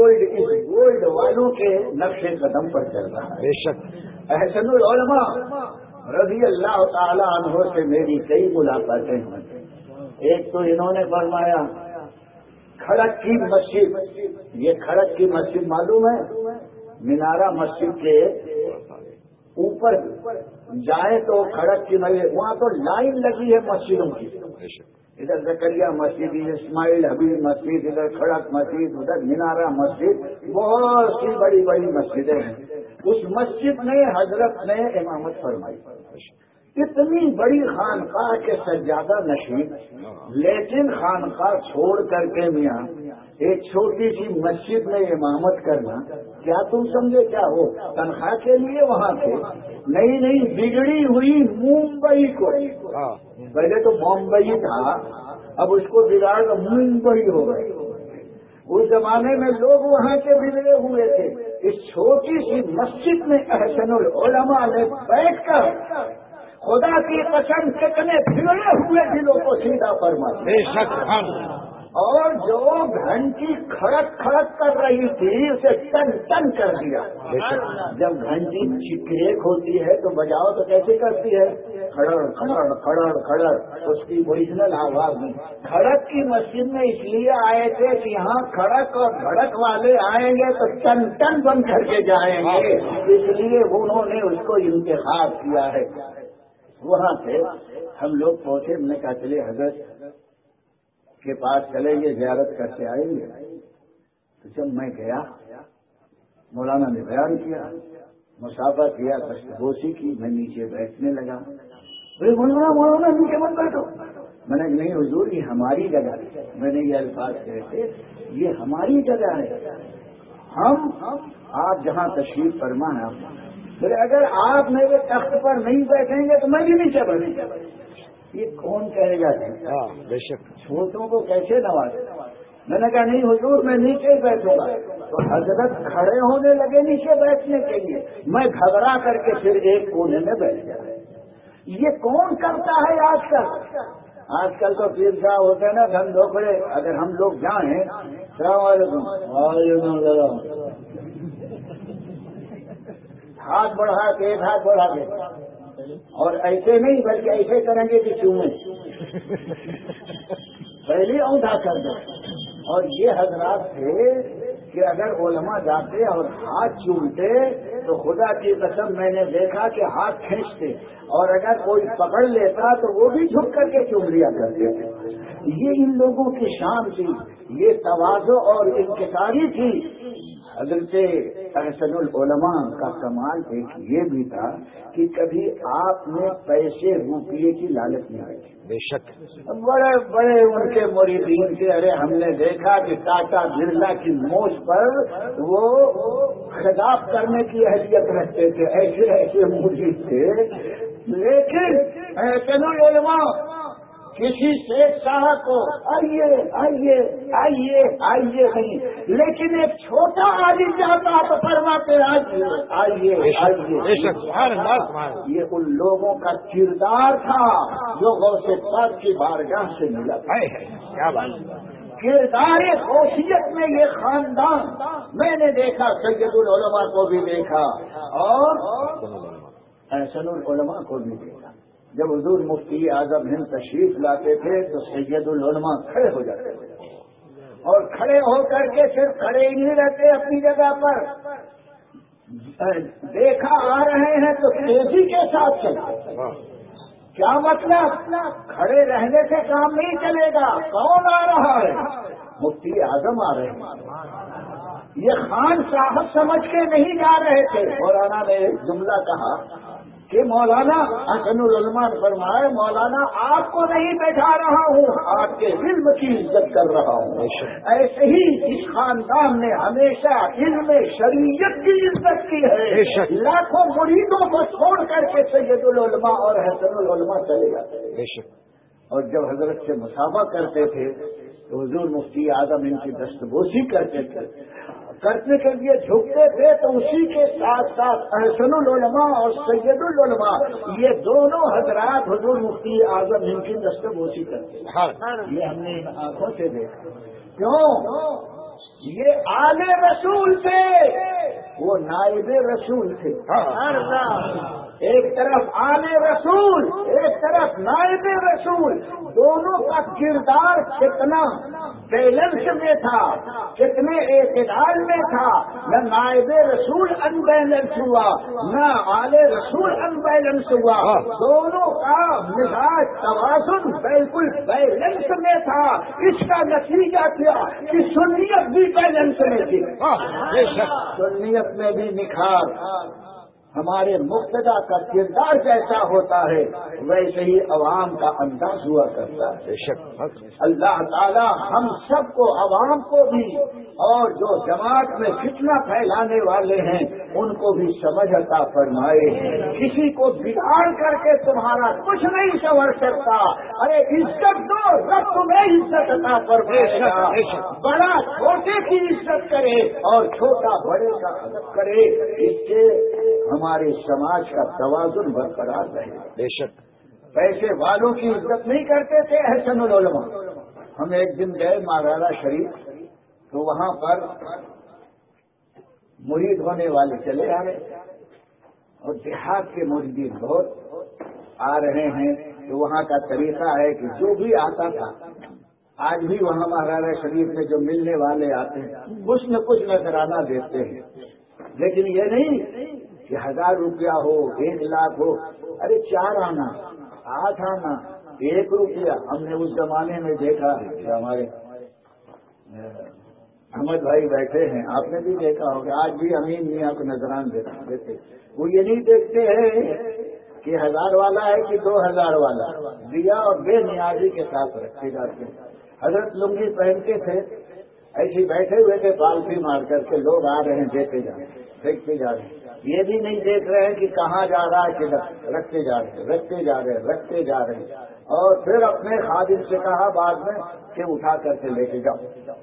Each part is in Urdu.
گولڈ اس گولڈ والوں کے نقش قدم پر چل رہا ہے. بے شک. احسن العلماء رضی اللہ تعالی عنہ سے میری کئی ملاقاتیں ہوئی. ایک تو انہوں نے فرمایا کھڑک کی مسجد، یہ کھڑک کی مسجد معلوم ہے؟ مینارہ مسجد کے اوپر جائے تو کھڑک کی مسجد، وہاں تو لائن لگی ہے مسجدوں کی. ادھر زکریا مسجد، اسماعیل حبیب مسجد، ادھر کھڑک مسجد، ادھر مینارہ مسجد، بہت سی بڑی بڑی مسجدیں ہیں. اس مسجد میں حضرت نے امامت فرمائی. اتنی بڑی خانقاہ کے سجادہ نشین، لیکن خانقاہ چھوڑ کر کے میاں ایک چھوٹی سی مسجد میں امامت کرنا، کیا تم سمجھے کیا ہو؟ تنخواہ کے لیے وہاں تھے؟ نہیں، بگڑی ہوئی ممبئی کو، پہلے تو بمبئی تھا، اب اس کو بگاڑ کر ممبئی ہو گئے. اس زمانے میں لوگ وہاں کے بگڑے ہوئے تھے. اس چھوٹی سی مسجد میں احسن العلماء نے بیٹھ کر خدا کی قسم کتنے بگڑے ہوئے دلوں کو سیدھا فرمایا. بے شک. اور جو گھنٹی کھڑک کھڑک کر رہی تھی اسے ٹن ٹن کر دیا. جب گھنٹی چکریک ہوتی ہے تو بجاؤ تو کیسے کرتی ہے؟ کھڑڑ کھڑڑ کھڑڑ کھڑڑ، اس کی اوریجنل آواز میں. کھڑک کی مسجد میں اس لیے آئے تھے کہ یہاں کھڑک اور دھڑک والے آئیں گے تو ٹن ٹن بند کر کے جائیں گے، اس لیے انہوں نے اس کو انتخاب کیا ہے. وہاں سے ہم لوگ پہنچے، ہم نے کہا چلے حضرت کے پاس چلیں گے، زیارت کر کے آئیں گے. تو جب میں گیا، مولانا نے بیان کیا، مسافہ کیا، دستبوسی کی، میں نیچے بیٹھنے لگا. مولانا نیچے مت بیٹھو. میں نے نہیں حضور یہ ہماری جگہ ہے. میں نے یہ الفاظ کہے تھے یہ ہماری جگہ ہے، ہم آپ جہاں تشریف فرما ہے. پھر اگر آپ میرے تخت پر نہیں بیٹھیں گے تو میں بھی نیچے بیٹھوں گا. یہ کون کہے گا؟ بے شک. چھوٹوں کو کیسے نوازے؟ میں نے کہا نہیں حضور میں نیچے ہی بیٹھوں گا. تو حضرت کھڑے ہونے لگے نیچے بیٹھنے کے لیے. میں گھبرا کر کے پھر ایک کونے میں بیٹھ گیا. یہ کون کرتا ہے آج کل؟ آج کل تو پیر صاحب ہوتے ہیں نا دھن دھوکڑے. اگر ہم لوگ جائیں السلام علیکم، ہاتھ بڑھا کے ایک ہاتھ بڑھا کے، اور ایسے نہیں بلکہ ایسے کریں گے کہ چومیں، پہلے اونٹا کر دیں. اور یہ حضرات تھے کہ اگر علماء جاتے اور ہاتھ چومتے تو خدا کی قسم میں نے دیکھا کہ ہاتھ کھینچتے، اور اگر کوئی پکڑ لیتا تو وہ بھی جھک کر کے چوم لیا کرتے تھے. یہ ان لوگوں کی شان تھی، یہ تواضع اور انکساری تھی. حضرت احسن العلماء کا کمال ایک یہ بھی تھا کہ کبھی آپ نے پیسے روپیے کی لالچ نہیں رکھی. بے شک. بڑے بڑے ان کے مریدین کے، ارے ہم نے دیکھا کہ ٹاٹا برلا کی موچ پر وہ خطاب کرنے کی اہلیت رکھتے تھے، ایسے ایسے مرید تھے. لیکن احسن العلماء کسی شیخ صاحب کو آئیے آئیے آئیے آئیے نہیں، لیکن ایک چھوٹا عالم جاتا تو فرماتے آئیے آئیے آئیے. یہ ان لوگوں کا کردار تھا جو غوث پاک کی بارگاہ سے ملا. کیا بات. کردار غوثیت میں یہ خاندان میں نے دیکھا، سید العلماء کو بھی دیکھا اور احسن العلماء کو بھی دیکھا. جب حضور مفتی اعظم ہند تشریف لاتے تھے تو سید العلماء کھڑے ہو جاتے تھے، اور کھڑے ہو کر کے صرف کھڑے ہی نہیں رہتے اپنی جگہ پر. دیکھا آ رہے ہیں تو تیزی کے ساتھ چلتے. کیا مطلب؟ کھڑے رہنے سے کام نہیں چلے گا. کون آ رہا ہے؟ مفتی اعظم آ رہے ہیں. یہ خان صاحب سمجھ کے نہیں جا رہے تھے. مولانا نے ایک جملہ کہا کہ مولانا حسن العلماء نے فرمایا مولانا آپ کو نہیں بیٹھا رہا ہوں، آپ کے علم کی عزت کر رہا ہوں. ایسے ہی اس خاندان نے ہمیشہ علم شریعت کی عزت کی ہے. لاکھوں مریدوں کو چھوڑ کر کے سید العلماء اور حسن العلماء چلے جاتے. اور جب حضرت سے مسافہ کرتے تھے تو حضور مفتی اعظم ان کی دستبوسی کرتے تھے، کرنے کے لیے جھکتے تھے تو اسی کے ساتھ ساتھ احسن العلماء اور سید العلماء یہ دونوں حضرات حضور مفتی اعظم ان کی دستبوسی کرتے. یہ ہم نے آنکھوں سے دیکھا. کیوں؟ یہ آلے رسول تھے، وہ نائب رسول تھے۔ ایک طرف آلے رسول، ایک طرف نائب رسول، دونوں کا کردار کتنا بیلنس میں تھا، کتنے اعتدال میں تھا۔ نہ نائب رسول ان بیلنس ہوا، نہ آلے رسول ان بیلنس ہوا، دونوں کا مزاج توازن بالکل بیلنس میں تھا۔ اس کا نتیجہ کیا کہ سنیت بھی بیلنس میں تھی، سنیت میں بھی نکھار۔ ہمارے مقتدا کا کردار جیسا ہوتا ہے ویسے ہی عوام کا انداز ہوا کرتا ہے۔ اللہ تعالی ہم سب کو، عوام کو بھی، اور جو جماعت میں فتنہ پھیلانے والے ہیں ان کو بھی سمجھ عطا فرمائے۔ کسی کو بگاڑ کر کے تمہارا کچھ نہیں سنور سکتا۔ ارے عزت دو، رب تمہیں عزت عطا فرمائے گا۔ بڑا چھوٹے کی عزت کرے اور چھوٹا بڑے کا ادب کرے، اس سے ہمارے سماج کا توازن برقرار رہے۔ بے شک پیسے والوں کی عزت نہیں کرتے تھے احسن العلماء۔ ہم ایک دن گئے مارالا شریف، تو وہاں پر مرید ہونے والے چلے آ رہے، اور دیہات کے مریدین بہت آ رہے ہیں۔ تو وہاں کا طریقہ ہے کہ جو بھی آتا تھا، آج بھی وہاں مارالا شریف میں جو ملنے والے آتے ہیں کچھ نہ کچھ نذرانہ دیتے ہیں، لیکن یہ نہیں کہ 1000 روپیہ ہو، 1 لاکھ ہو۔ ارے 4 آنا، 8 آنا، 1 روپیہ۔ ہم نے اس زمانے میں دیکھا کہ ہمارے احمد بھائی بیٹھے ہیں، آپ نے بھی دیکھا ہوگا، آج بھی امین میاں کو نذران دیتے، وہ یہ نہیں دیکھتے ہیں کہ 1000 والا ہے کہ 2000 والا، دیا اور بے نیازی کے ساتھ رکھے جاتے ہیں۔ حضرت لنگی پہنتے تھے، ایسے بیٹھے ہوئے تھے پالفی مار کر کے، لوگ آ رہے ہیں دیتے جا رہے ہیں، دیکھتے جا رہے ہیں، یہ بھی نہیں دیکھ رہے ہیں کہ کہاں جا رہا ہے، کہ رکھتے جا رہے ہیں، رکھتے جا رہے ہیں، رکھتے جا رہے ہیں۔ اور پھر اپنے خادم سے کہا بعد میں کہ اٹھا کر کے لے کے جاؤ۔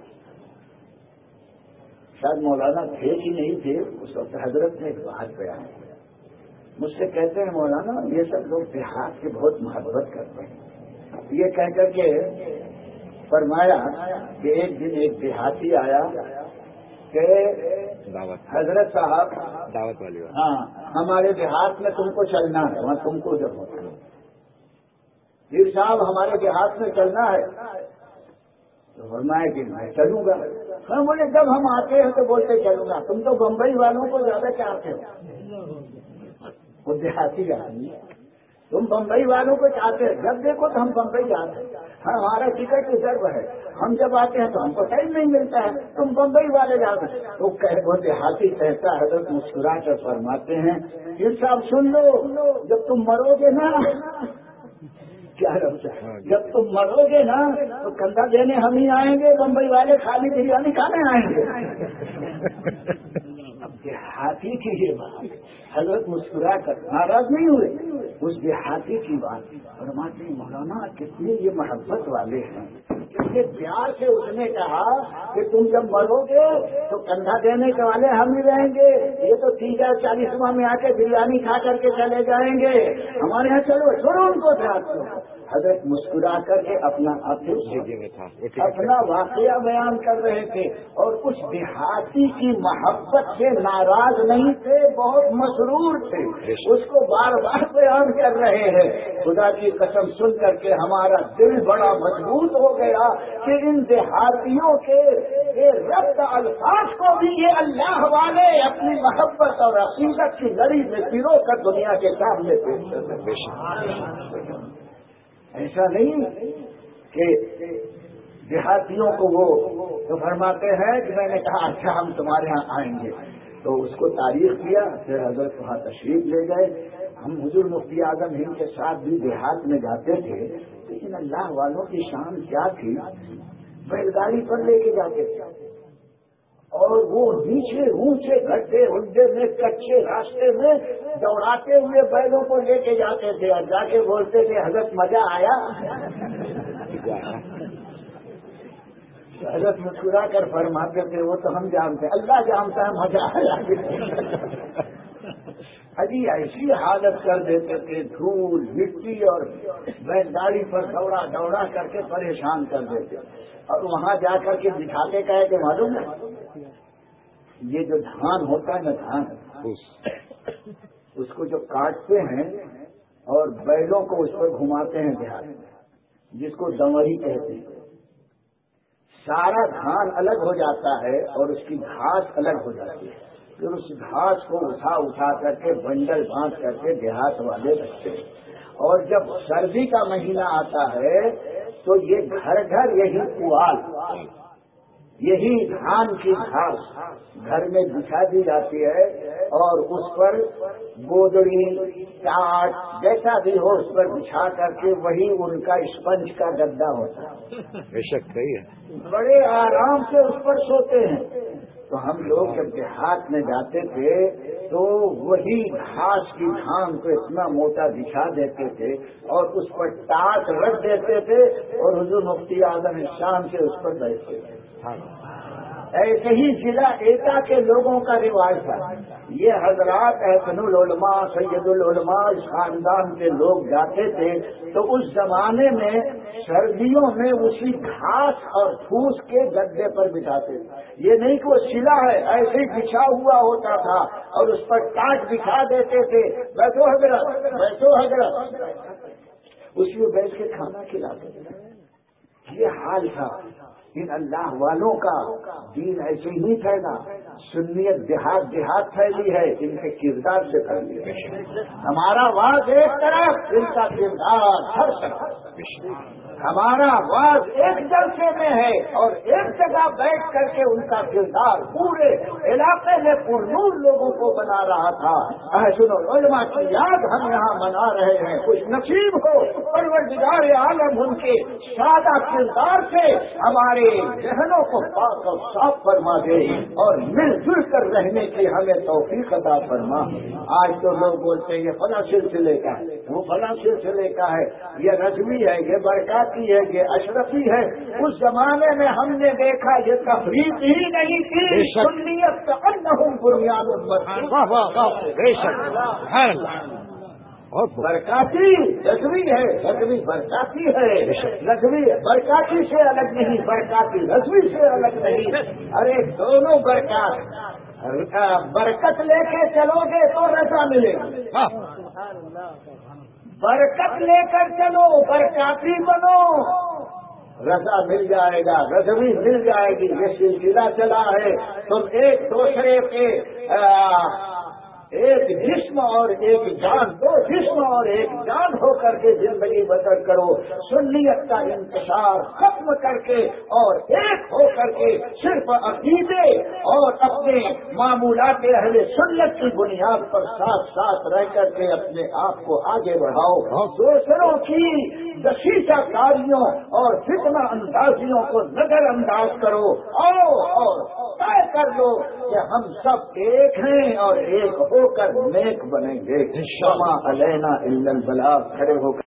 شاید مولانا تھے کہ نہیں تھے اس وقت، حضرت نے ایک بات بیان کی، مجھ سے کہتے ہیں مولانا یہ سب لوگ دیہات کی بہت محبت کرتے ہیں۔ یہ کہہ کر کے فرمایا کہ ایک دن ایک دیہاتی آیا کہ حضرت صاحب دعوت والی بات، ہاں ہمارے دیہات میں تم کو چلنا ہے، وہاں تم کو جب ہوتا ہے پیر صاحب ہمارے دیہات میں چلنا ہے، تو فرمایا کہ میں چلوں گا۔ ہم بولے جب ہم آتے ہیں تو بولتے چلوں گا، تم تو بمبئی والوں کو زیادہ چاہتے ہو، وہ دیہاتی آدمی، تم بمبئی والوں کو چاہتے ہیں، جب دیکھو تو ہم بمبئی جاتے ہیں، ہمارا ٹکٹ ریزرو ہے، ہم جب آتے ہیں تو ہم کو ٹائم نہیں ملتا ہے، تم بمبئی والے جاتے ہیں۔ تو وہ دیہاتی کہتا ہے، حضرت مسکرا کر فرماتے ہیں پھر صاحب سن لو، جب تم مرو گے نا، کیا جب تم مرو گے نا تو کندھا دینے ہم ہی آئیں گے، بمبئی والے خالی بریانی کھانے آئیں گے۔ اب دیہاتی کی یہ بات، حضرت مسکرا کر ناراض نہیں ہوئے، اس دیہاتی کی بات فرماتے ہیں مولانا کتنے یہ محبت والے ہیں، کتنے پیار سے اس نے کہا کہ تم جب مرو گے تو کندھا دینے کے والے ہم ہی رہیں گے، یہ تو 30-40 میں آ کے بریانی کھا کر کے چلے جائیں گے، ہمارے یہاں چلو چھوڑو ان کو دیہات کو۔ حضرت مسکرا کر کے اپنا واقعہ بیان کر رہے تھے، اور اس دیہاتی کی محبت سے ناراض نہیں تھے، بہت مسرور تھے، اس کو بار بار بیان کر رہے ہیں۔ خدا کی قسم سن کر کے ہمارا دل بڑا مضبوط ہو گیا کہ ان دیہاتیوں کے ربط الفاظ کو بھی یہ اللہ والے اپنی محبت اور عقیدت کی لڑی میں پیرو کر دنیا کے سامنے پیش کرتے ہیں۔ ایسا نہیں کہ دیہاتیوں کو وہ تو فرماتے ہیں کہ میں نے کہا اچھا ہم تمہارے ہاں آئیں گے، تو اس کو تعریف کیا، پھر حضرت وہاں تشریف لے گئے۔ ہم حضور مفتی اعظم ہند کے ساتھ بھی دیہات میں جاتے تھے، لیکن اللہ والوں کی شان کیا تھی، بیل گاڑی پر لے کے جاتے تھے، اور وہ نیچے اونچے گڈھے اڈے میں کچے راستے میں دوڑاتے ہوئے بیلوں کو لے کے جاتے تھے، اور جا کے بولتے تھے حضرت مزہ آیا۔ حضرت مسکرا کر فرماتے تھے وہ تو ہم جانتے ہیں، اللہ جانتا ہے مزہ آیا۔ ابھی ایسی حالت کر دیتے تھے، دھول مٹی اور بیل گاڑی پر دوڑا دوڑا کر کے پریشان کر دیتے، اور وہاں جا کر کے دکھاتے کا ہے کہ معلوم ہے یہ جو دھان ہوتا ہے نا، دھان اس کو جو کاٹتے ہیں اور بیلوں کو اس پر گھماتے ہیں دیہات میں، جس کو دمری کہتے ہیں، سارا دھان الگ ہو جاتا ہے اور اس کی گھاس الگ ہو جاتی ہے، پھر اس گھاس کو اٹھا کر کے بنڈل باندھ کر کے دیہات والے رکھتے ہیں، اور جب سردی کا مہینہ آتا ہے تو یہ گھر گھر یہی پوال، یہی دھان کی گھاس گھر میں بچھا دی جاتی ہے، اور اس پر گودڑی ٹاٹ جیسا بھی ہو اس پر بچھا کر کے وہی ان کا اسپنج کا گدا ہوتا ہے، بے شک صحیح ہے، بڑے آرام سے اس پر سوتے ہیں۔ تو ہم لوگ جب دیہات میں جاتے تھے تو وہی گھاس کی دھان کو اتنا موٹا بچھا دیتے تھے اور اس پر ٹاٹ رکھ دیتے تھے، اور حضور مفتی اعظم شام سے اس پر بیٹھتے تھے۔ ایسے ہی ضلع ایٹا کے لوگوں کا رواج تھا، یہ حضرات احسن العلماء سید العلماء اس خاندان کے لوگ جاتے تھے تو اس زمانے میں سردیوں میں اسی گھاس اور پھوس کے گدے پر بچھاتے تھے، یہ نہیں کہ وہ سلا ہے، ایسے ہی بچھا ہوا ہوتا تھا اور اس پر ٹاٹ بچھا دیتے تھے، بیٹھو حضرت بیٹھو حضرت، اسی میں بیٹھ کے کھانا کھلاتے تھے۔ یہ حال تھا ان اللہ والوں کا، دین ایسے ہی پھیلا، سنیت دیہات دیہات پھیلی ہے، ان کے کردار سے پھیلی ہے۔ ہمارا واز ایک طرف، ان کا کردار ہر طرف۔ ہمارا واز ایک جلسے میں ہے اور ایک جگہ بیٹھ کر کے ان کا کردار پورے علاقے میں پرنور لوگوں کو بنا رہا تھا۔ احسن العلماء کی یاد ہم یہاں منا رہے ہیں، کچھ نصیب ہو پروردگار عالم ان کے سادہ کردار سے ہمارے ذہنوں کو پاک اور صاف فرما دے اور مل جل کر رہنے کی ہمیں توفیق عطا فرما۔ آج تو لوگ بولتے ہیں یہ فلاں سلسلے کا ہے، وہ فلاں سلسلے کا ہے، یہ رضوی ہے، یہ برکاتی ہے، یہ اشرفی ہے۔ اس زمانے میں ہم نے دیکھا یہ تفریق ہی نہیں تھی، سنیت کا انہم بنیاد المرسول، بے شک برکاتی رضوی ہے، رضوی برکاتی ہے، رضوی برکاتی سے الگ نہیں، برکاتی رضوی سے الگ نہیں، ارے دونوں برکات، برکت لے کے چلو گے تو رضا ملے گا، برکت لے کر چلو برکاتی بنو رضا مل جائے گا، رضوی مل جائے گی۔ یہ سلسلہ چلا ہے، تم ایک دوسرے کے ایک جسم اور ایک جان، دو جسم اور ایک جان ہو کر کے زندگی بسر کرو، سنیت کا انتشار ختم کر کے اور ایک ہو کر کے صرف عقیدے اور اپنے معمولات اہل سنت کی بنیاد پر ساتھ ساتھ رہ کر کے اپنے آپ کو آگے بڑھاؤ، دوسروں کی دشیشہ کاریوں اور فتنہ اندازیوں کو نظر انداز کرو، آؤ اور طے کر لو کہ ہم سب ایک ہیں اور ایک ہو کر نیک بنیں گے۔ شما علینا الا البلاغ، کھڑے ہو کر